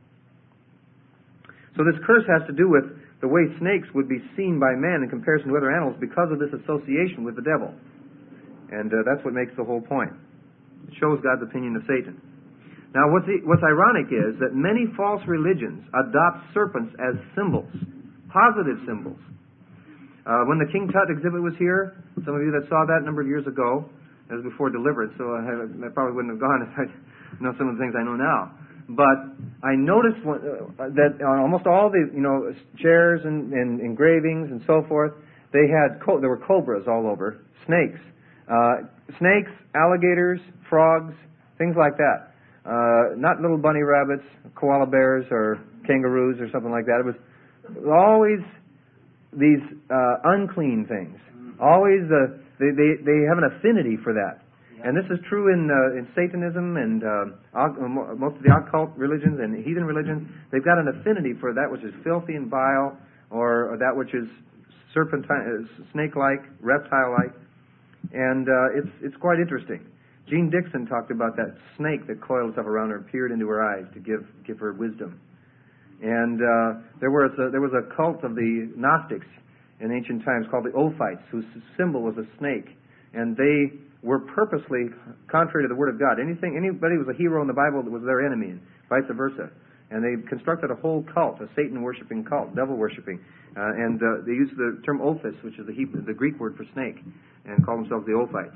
So this curse has to do with the way snakes would be seen by man in comparison to other animals because of this association with the devil. And that's what makes the whole point. It shows God's opinion of Satan. Now, what's ironic is that many false religions adopt serpents as symbols, positive symbols. When the King Tut exhibit was here, some of you that saw that a number of years ago, that was before Deliverance, so I probably wouldn't have gone if I know some of the things I know now. But I noticed that on almost all the chairs and engravings and so forth, there were cobras all over, snakes, alligators, frogs, things like that. Not little bunny rabbits, koala bears, or kangaroos or something like that. It was always these unclean things. Always they have an affinity for that. And this is true in Satanism and most of the occult religions and heathen religions. They've got an affinity for that which is filthy and vile, or that which is serpentine, snake-like, reptile-like. And it's quite interesting. Jean Dixon talked about that snake that coiled itself around her and peered into her eyes to give her wisdom. And there was a cult of the Gnostics in ancient times called the Ophites, whose symbol was a snake, and they were purposely contrary to the Word of God. Anybody who was a hero in the Bible was their enemy, and vice versa. And they constructed a whole cult, a Satan-worshipping cult, devil-worshipping, and they used the term Ophis, which is the Greek word for snake, and called themselves the Ophites.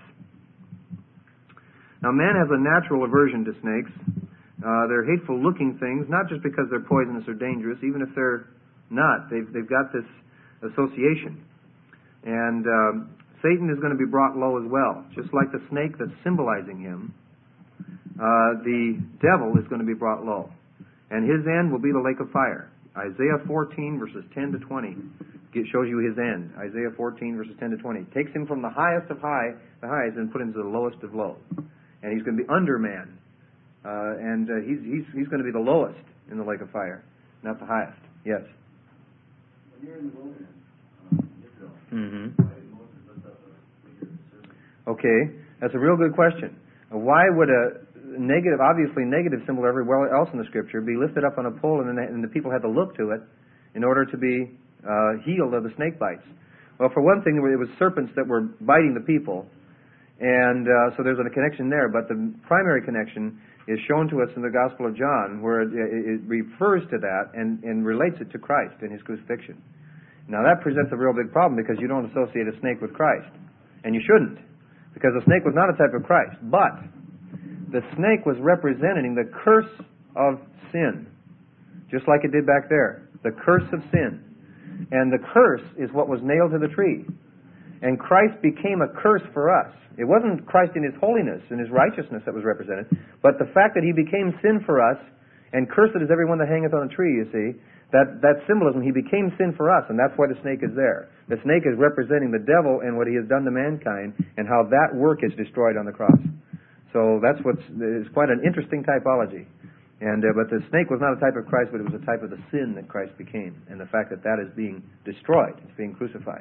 Now, man has a natural aversion to snakes. They're hateful-looking things, not just because they're poisonous or dangerous, even if they're not. They've got this association. And Satan is going to be brought low as well. Just like the snake that's symbolizing him, the devil is going to be brought low. And his end will be the lake of fire. Isaiah 14, verses 10 to 20, shows you his end. Isaiah 14, verses 10 to 20. Takes him from the highest of the highest, and put him to the lowest of low. And he's going to be under man. And he's going to be the lowest in the lake of fire, not the highest. Yes? When you're in the wilderness, Israel, why did Moses lift up a serpent? Okay, that's a real good question. Why would a obviously negative symbol everywhere else in the Scripture be lifted up on a pole and the people had to look to it in order to be healed of the snake bites? Well, for one thing, it was serpents that were biting the people, and so there's a connection there. But the primary connection is shown to us in the Gospel of John, where it refers to that and relates it to Christ and his crucifixion. Now, that presents a real big problem because you don't associate a snake with Christ. And you shouldn't, because the snake was not a type of Christ. But the snake was representing the curse of sin, just like it did back there. The curse of sin. And the curse is what was nailed to the tree. And Christ became a curse for us. It wasn't Christ in his holiness and his righteousness that was represented, but the fact that he became sin for us, and cursed is everyone that hangeth on a tree, you see, that symbolism, he became sin for us, and that's why the snake is there. The snake is representing the devil and what he has done to mankind, and how that work is destroyed on the cross. So that's it's quite an interesting typology. And but the snake was not a type of Christ, but it was a type of the sin that Christ became, and the fact that that is being destroyed, it's being crucified.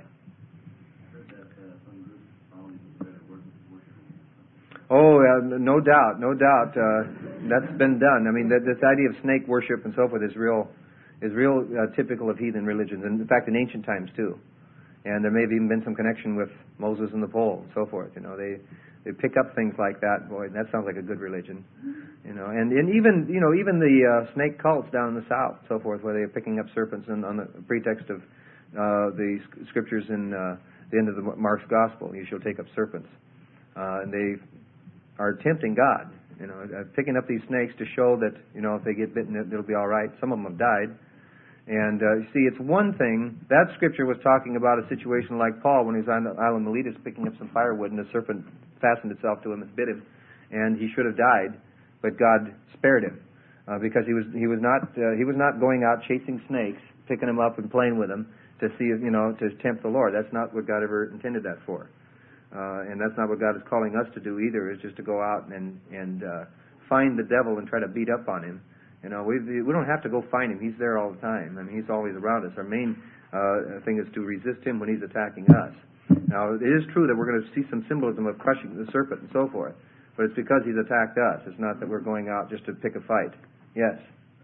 Oh, no doubt, no doubt. That's been done. I mean, this idea of snake worship and so forth is real typical of heathen religions, and in fact, in ancient times too. And there may have even been some connection with Moses and the pole and so forth. You know, they pick up things like that. Boy, that sounds like a good religion. You know, and even the snake cults down in the south, so forth, where they're picking up serpents and on the pretext of the scriptures in the end of Mark's gospel. You shall take up serpents, and they are tempting God, you know, picking up these snakes to show that, you know, if they get bitten, it'll be all right. Some of them have died. And you see, it's one thing, that scripture was talking about a situation like Paul when he was on the island of Miletus picking up some firewood, and the serpent fastened itself to him and bit him, and he should have died, but God spared him because he was not going out chasing snakes, picking them up and playing with them to see, you know, to tempt the Lord. That's not what God ever intended that for. And that's not what God is calling us to do either, is just to go out and find the devil and try to beat up on him. You know, we don't have to go find him. He's there all the time. I mean, he's always around us. Our main thing is to resist him when he's attacking us. Now, it is true that we're going to see some symbolism of crushing the serpent and so forth, but it's because he's attacked us. It's not that we're going out just to pick a fight. Yes?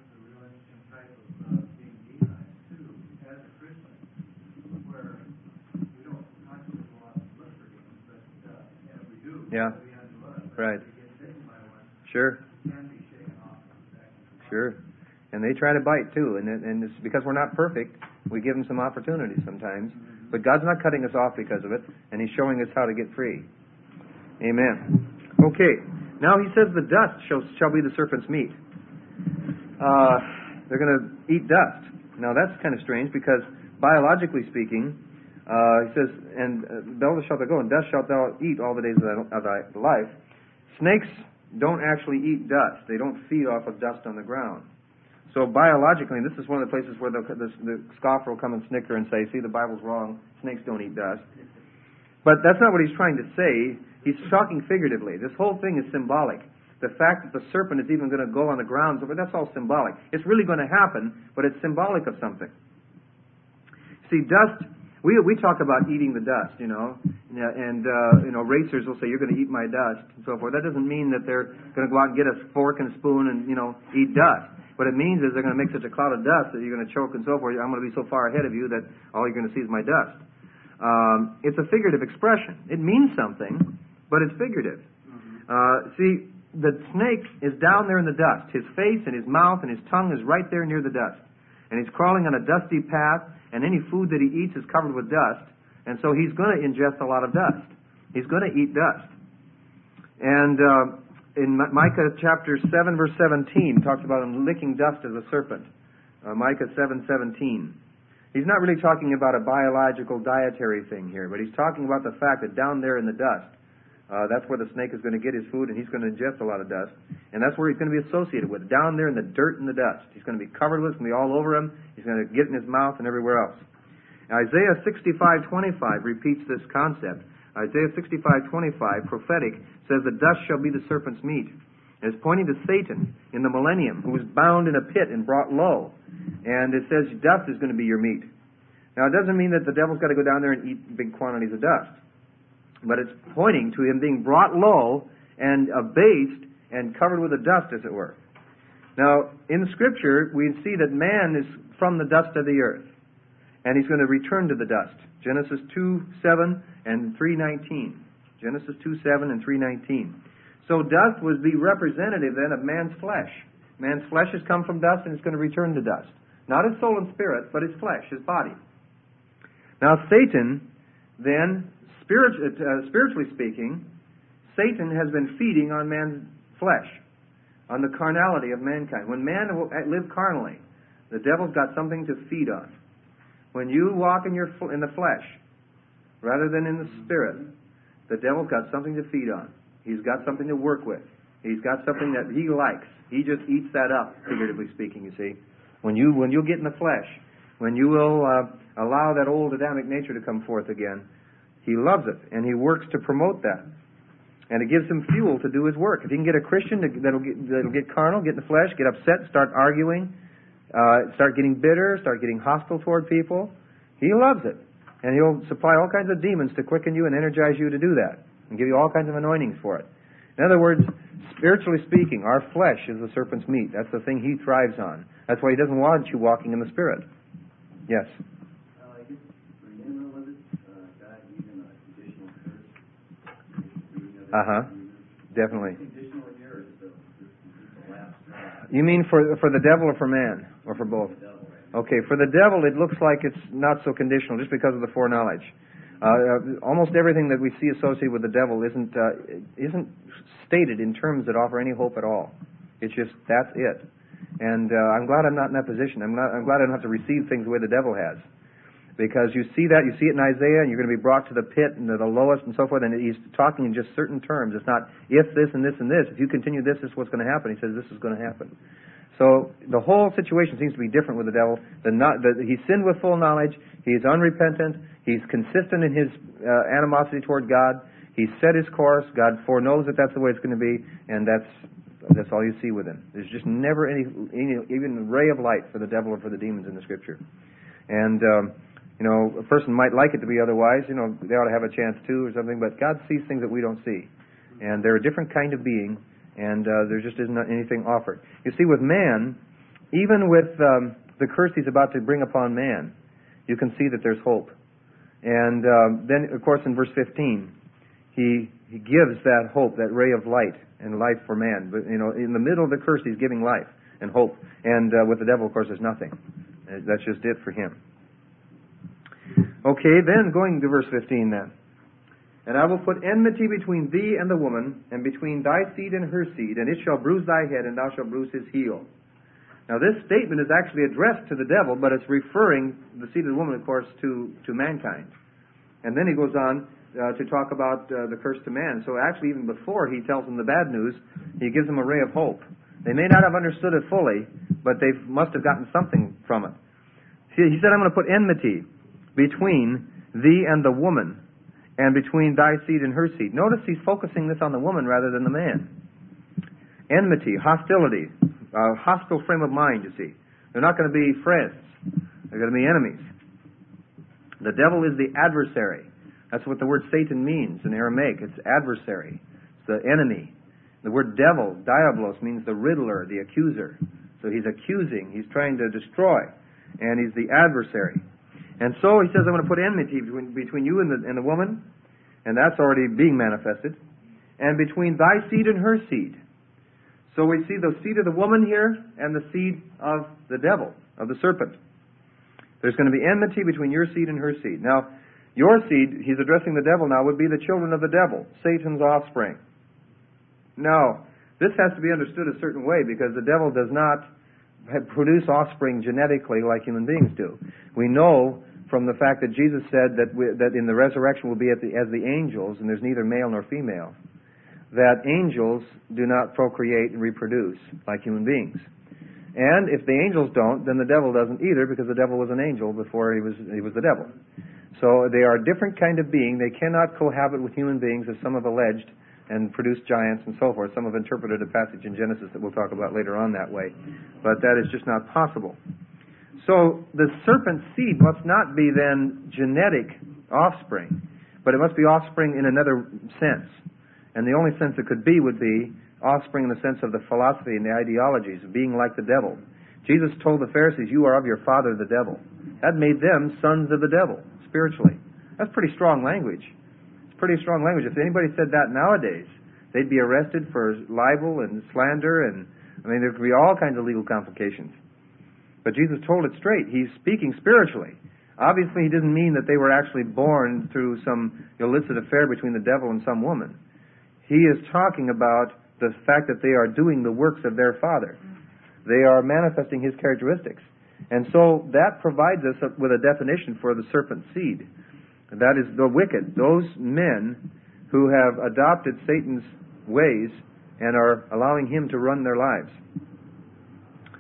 Yeah. Right. Sure. Sure. And they try to bite too, and it's because we're not perfect. We give them some opportunities sometimes, but God's not cutting us off because of it, and He's showing us how to get free. Amen. Okay. Now He says the dust shall be the serpent's meat. They're going to eat dust. Now that's kind of strange because biologically speaking, He says, and thou shalt thou go, and dust shalt thou eat all the days of thy life. Snakes don't actually eat dust. They don't feed off of dust on the ground. So biologically, and this is one of the places where the scoffer will come and snicker and say, see, the Bible's wrong. Snakes don't eat dust. But that's not what he's trying to say. He's talking figuratively. This whole thing is symbolic. The fact that the serpent is even going to go on the ground, that's all symbolic. It's really going to happen, but it's symbolic of something. See, dust... We talk about eating the dust, you know, and racers will say, you're going to eat my dust, and so forth. That doesn't mean that they're going to go out and get a fork and a spoon and, you know, eat dust. What it means is they're going to make such a cloud of dust that you're going to choke and so forth. I'm going to be so far ahead of you that all you're going to see is my dust. It's a figurative expression. It means something, but it's figurative. See, the snake is down there in the dust. His face and his mouth and his tongue is right there near the dust. And he's crawling on a dusty path, and any food that he eats is covered with dust, and so he's going to ingest a lot of dust. He's going to eat dust. And in Micah chapter 7, verse 17, talks about him licking dust as a serpent. Micah 7:17. He's not really talking about a biological dietary thing here, but he's talking about the fact that down there in the dust, that's where the snake is going to get his food, and he's going to ingest a lot of dust. And that's where he's going to be associated with, down there in the dirt and the dust. He's going to be covered with it. It's going to be all over him. He's going to get in his mouth and everywhere else. Now, Isaiah 65:25 repeats this concept. Isaiah 65:25, prophetic, says the dust shall be the serpent's meat. And it's pointing to Satan in the millennium, who was bound in a pit and brought low. And it says dust is going to be your meat. Now, it doesn't mean that the devil's got to go down there and eat big quantities of dust. But it's pointing to him being brought low and abased and covered with the dust, as it were. Now, in Scripture, we see that man is from the dust of the earth, and he's going to return to the dust. Genesis 2:7 and 3:19. Genesis 2:7 and 3:19. So dust was the representative then of man's flesh. Man's flesh has come from dust, and it's going to return to dust. Not his soul and spirit, but his flesh, his body. Now, Satan, then, spiritually speaking, Satan has been feeding on man's flesh, on the carnality of mankind. When man lived carnally, the devil's got something to feed on. When you walk in the flesh, rather than in the spirit, the devil's got something to feed on. He's got something to work with. He's got something that he likes. He just eats that up, figuratively speaking, you see. When you'll get in the flesh, when you will allow that old Adamic nature to come forth again, He loves it, and He works to promote that. And it gives Him fuel to do His work. If He can get a Christian that'll get carnal, get in the flesh, get upset, start arguing, start getting bitter, start getting hostile toward people, He loves it. And He'll supply all kinds of demons to quicken you and energize you to do that, and give you all kinds of anointings for it. In other words, spiritually speaking, our flesh is the serpent's meat. That's the thing he thrives on. That's why he doesn't want you walking in the Spirit. Yes? I guess for Nineveh, was it God even a conditional curse? Definitely. Conditional in here, or is it the last straw? You mean for the devil or for man? Or for both? The devil, right? Okay, for the devil it looks like it's not so conditional just because of the foreknowledge. Almost everything that we see associated with the devil isn't stated in terms that offer any hope at all. It's just, that's it. And I'm glad I'm not in that position. I'm glad I don't have to receive things the way the devil has. Because you see it in Isaiah, and you're going to be brought to the pit and to the lowest and so forth, and he's talking in just certain terms. It's not if this and this and this. If you continue this is what's going to happen. He says this is going to happen. So the whole situation seems to be different with the devil. He sinned with full knowledge. He's unrepentant. He's consistent in his animosity toward God. He's set his course. God foreknows that that's the way it's going to be, and that's all you see with him. There's just never any even a ray of light for the devil or for the demons in the Scripture. And a person might like it to be otherwise. They ought to have a chance too, or something. But God sees things that we don't see, and they're a different kind of being. And there just isn't anything offered. You see, with man, even with the curse He's about to bring upon man, you can see that there's hope. And then, of course, in verse 15, he gives that hope, that ray of light and life for man. But in the middle of the curse, He's giving life and hope. And with the devil, of course, there's nothing. That's just it for him. Okay, then going to verse 15 then. And I will put enmity between thee and the woman, and between thy seed and her seed, and it shall bruise thy head, and thou shalt bruise his heel. Now this statement is actually addressed to the devil, but it's referring, the seed of the woman, of course, to mankind. And then he goes on to talk about the curse to man. So actually, even before he tells them the bad news, he gives them a ray of hope. They may not have understood it fully, but they must have gotten something from it. See, he said, I'm going to put enmity between thee and the woman, and between thy seed and her seed. Notice he's focusing this on the woman rather than the man. Enmity, hostility, a hostile frame of mind, you see. They're not going to be friends. They're going to be enemies. The devil is the adversary. That's what the word Satan means in Aramaic. It's adversary. It's the enemy. The word devil, diabolos, means the riddler, the accuser. So he's accusing. He's trying to destroy. And he's the adversary. And so he says, I'm going to put enmity between you and the woman, and that's already being manifested, and between thy seed and her seed. So we see the seed of the woman here and the seed of the devil, of the serpent. There's going to be enmity between your seed and her seed. Now, your seed, he's addressing the devil now, would be the children of the devil, Satan's offspring. Now, this has to be understood a certain way, because the devil does not produce offspring genetically like human beings do. We know from the fact that Jesus said that in the resurrection will be as the angels, and there's neither male nor female, that angels do not procreate and reproduce like human beings. And if the angels don't, then the devil doesn't either, because the devil was an angel before he was the devil. So they are a different kind of being. They cannot cohabit with human beings, as some have alleged, and produce giants and so forth. Some have interpreted a passage in Genesis that we'll talk about later on that way. But that is just not possible. So the serpent's seed must not be then genetic offspring, but it must be offspring in another sense. And the only sense it could be would be offspring in the sense of the philosophy and the ideologies of being like the devil. Jesus told the Pharisees, you are of your father the devil. That made them sons of the devil, spiritually. That's pretty strong language. It's pretty strong language. If anybody said that nowadays, they'd be arrested for libel and slander, and there could be all kinds of legal complications. But Jesus told it straight. He's speaking spiritually. Obviously, he didn't mean that they were actually born through some illicit affair between the devil and some woman. He is talking about the fact that they are doing the works of their father. They are manifesting his characteristics. And so that provides us with a definition for the serpent seed. That is the wicked, those men who have adopted Satan's ways and are allowing him to run their lives.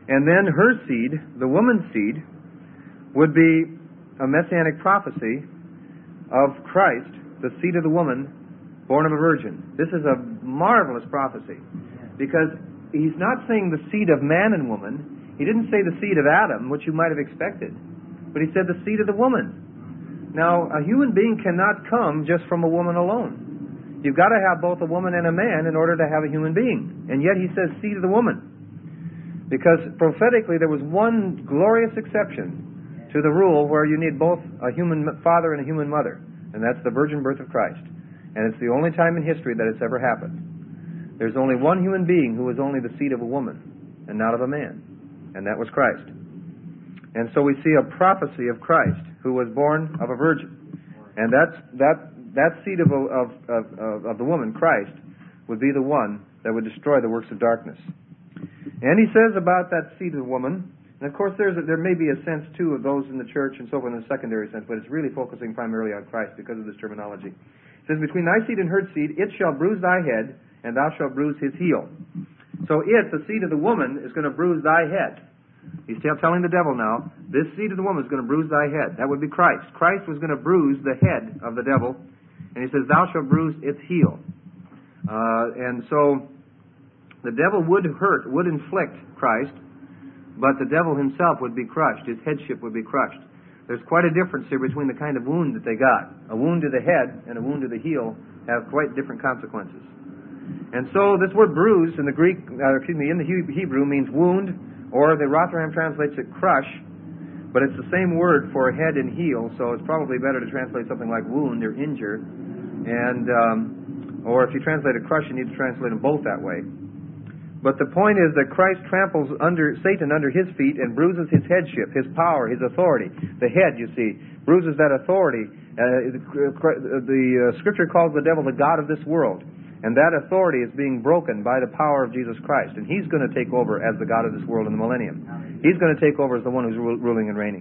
And then her seed, the woman's seed, would be a messianic prophecy of Christ, the seed of the woman, born of a virgin. This is a marvelous prophecy, because he's not saying the seed of man and woman. He didn't say the seed of Adam, which you might have expected, but he said the seed of the woman. Now, a human being cannot come just from a woman alone. You've got to have both a woman and a man in order to have a human being. And yet he says seed of the woman, because prophetically there was one glorious exception to the rule where you need both a human father and a human mother, and that's the virgin birth of Christ. And it's the only time in history that it's ever happened. There's only one human being who was only the seed of a woman and not of a man, and that was Christ. And so we see a prophecy of Christ who was born of a virgin, and that seed of the woman, Christ, would be the one that would destroy the works of darkness. And he says about that seed of the woman, and of course there may be a sense too of those in the church and so forth in a secondary sense, but it's really focusing primarily on Christ because of this terminology. It says, between thy seed and her seed, it shall bruise thy head, and thou shalt bruise his heel. So it, the seed of the woman, is going to bruise thy head. He's telling the devil now, this seed of the woman is going to bruise thy head. That would be Christ. Christ was going to bruise the head of the devil, and he says, thou shalt bruise its heel. And so the devil would inflict Christ, but the devil himself would be crushed. His headship would be crushed. There's quite a difference here between the kind of wound that they got. A wound to the head and a wound to the heel have quite different consequences. And so this word bruise in the in the Hebrew means wound, or the Rotherham translates it crush, but it's the same word for head and heel, so it's probably better to translate something like wound or injure. And or if you translate it crush, you need to translate them both that way. But the point is that Christ tramples Satan under his feet and bruises his headship, his power, his authority. The head, you see, bruises that authority. The Scripture calls the devil the god of this world. And that authority is being broken by the power of Jesus Christ. And he's going to take over as the god of this world in the millennium. He's going to take over as the one who's ruling and reigning.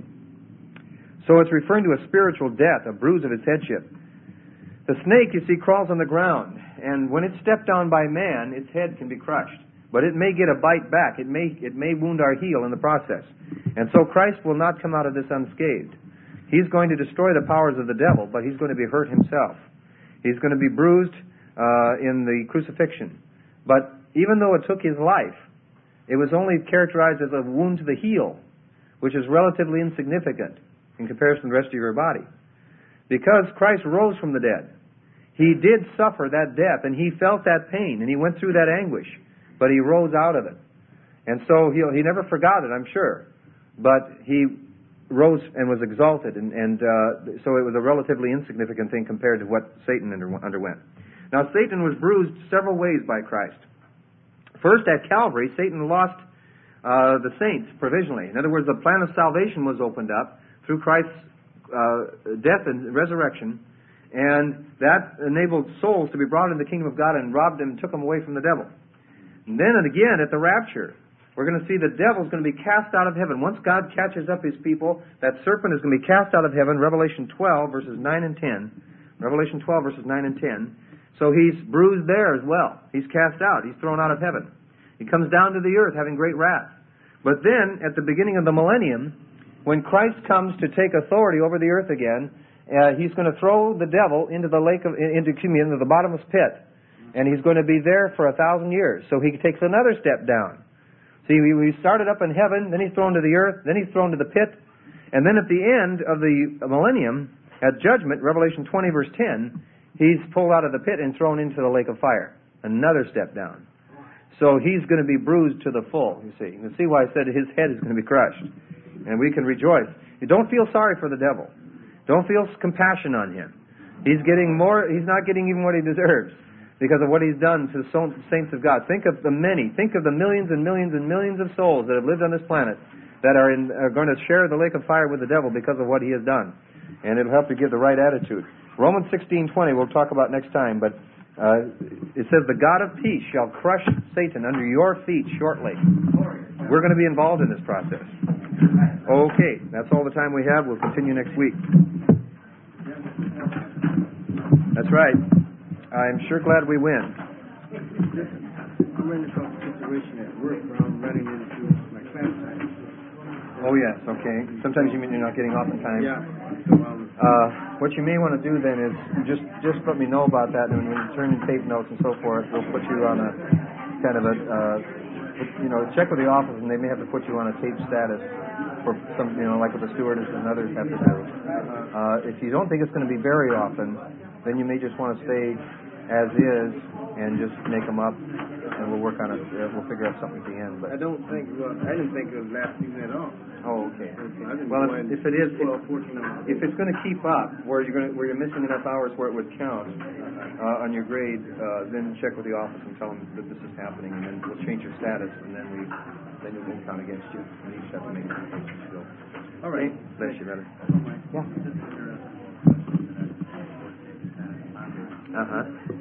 So it's referring to a spiritual death, a bruise of his headship. The snake, you see, crawls on the ground. And when it's stepped on by man, its head can be crushed. But it may get a bite back. It may wound our heel in the process. And so Christ will not come out of this unscathed. He's going to destroy the powers of the devil, but he's going to be hurt himself. He's going to be bruised in the crucifixion. But even though it took his life, it was only characterized as a wound to the heel, which is relatively insignificant in comparison to the rest of your body. Because Christ rose from the dead. He did suffer that death, and he felt that pain, and he went through that anguish. But he rose out of it. And so he never forgot it, I'm sure. But he rose and was exalted. And so it was a relatively insignificant thing compared to what Satan underwent. Now, Satan was bruised several ways by Christ. First, at Calvary, Satan lost the saints provisionally. In other words, the plan of salvation was opened up through Christ's death and resurrection. And that enabled souls to be brought into the kingdom of God and robbed them and took them away from the devil. And then and again at the rapture, we're going to see the devil's going to be cast out of heaven. Once God catches up his people, that serpent is going to be cast out of heaven, Revelation 12, verses 9 and 10. Revelation 12, verses 9 and 10. So he's bruised there as well. He's cast out. He's thrown out of heaven. He comes down to the earth having great wrath. But then, at the beginning of the millennium, when Christ comes to take authority over the earth again, he's going to throw the devil into the into the bottomless pit. And he's going to be there for 1,000 years. So he takes another step down. See, we started up in heaven, then he's thrown to the earth, then he's thrown to the pit. And then at the end of the millennium, at judgment, Revelation 20, verse 10, he's pulled out of the pit and thrown into the lake of fire. Another step down. So he's going to be bruised to the full, you see. You can see why I said his head is going to be crushed. And we can rejoice. You don't feel sorry for the devil. Don't feel compassion on him. He's not getting even what he deserves, because of what he's done to the saints of God. Think of the many. Think of the millions and millions and millions of souls that have lived on this planet that are going to share the lake of fire with the devil because of what he has done. And it'll help to give the right attitude. Romans 16:20 we'll talk about next time, but it says, the God of peace shall crush Satan under your feet shortly. We're going to be involved in this process. Okay, that's all the time we have. We'll continue next week. That's right. I'm sure glad we win. I'm running across a situation at work where I'm running into my class Oh, yes, okay. Sometimes you mean you're not getting off in time. Yeah. So, What you may want to do then is just let me know about that, and when you turn in tape notes and so forth, we'll put you on a kind of a, check with the office, and they may have to put you on a tape status for some, like what the stewardess and others have to do. If you don't think it's going to be very often, then you may just want to stay as is and just make them up, and we'll work on it. We'll figure out something at the end. But I didn't think of last season at all. oh, okay. I didn't Well, go in if it is, 12, 14 hours. if it's going to keep up, where you're missing enough hours where it would count on your grade, then check with the office and tell them that this is happening, and then we'll change your status, and then it won't count against you. And you just have to make some changes still. All right. Bless you, brother. Yeah. Uh-huh.